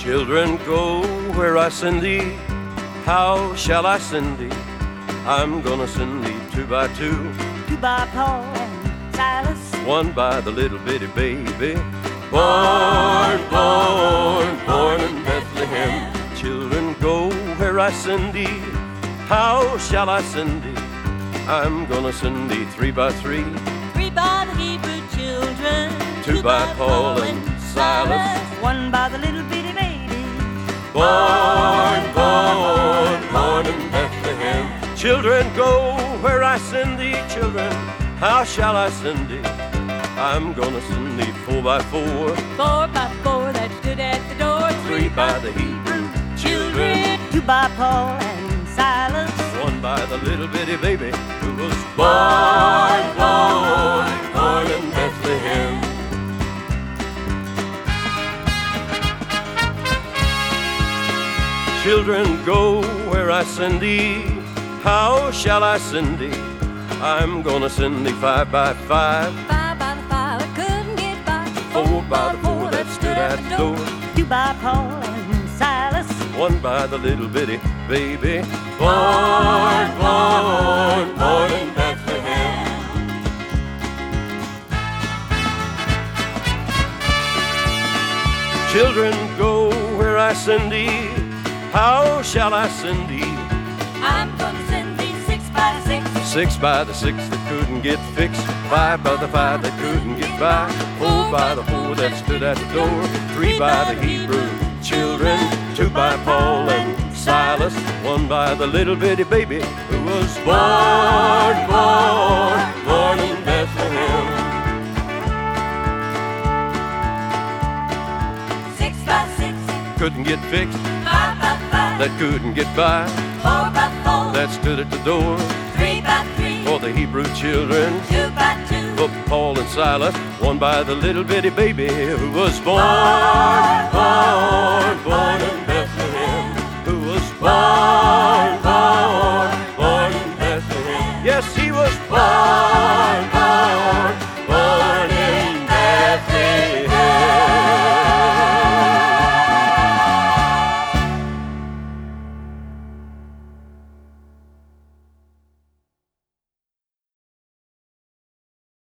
Children, go where I send thee. How shall I send thee? I'm gonna send thee two by two. Two by Paul and Silas. One by the little bitty baby. Born, born, born in Bethlehem. Children, go where I send thee. How shall I send thee? I'm gonna send thee three by three. Three by the Hebrew children. Two by Paul and Silas. One by the little bitty baby. Born, born, born in Bethlehem. Children, go where I send thee. Children, how shall I send thee? I'm gonna send thee four by four. Four by four that stood at the door. Three by the Hebrew children. Two by Paul and Silas. One by the little bitty baby who was born, born, born in Bethlehem. Children, go where I send thee. How shall I send thee? I'm gonna send thee five by five. Five by the five that couldn't get by. Four by the four that stood at the door. Two by Paul and Silas. One by the little bitty baby. Born, born, born in Bethlehem. Children, go where I send thee. How shall I send thee? I'm gonna send thee six by the six. Six by the six that couldn't get fixed. Five by the five that couldn't get by. Four by the four that stood at the door. Three by the Hebrew children. Two by Paul and Silas. One by the little bitty baby who was born, born, born in Bethlehem. Six by six. Couldn't get fixed. Five by five. That couldn't get by. Four by four. That stood at the door. Three by three. For the Hebrew children. Two by two. For Paul and Silas. One by the little bitty baby who was born, born, born in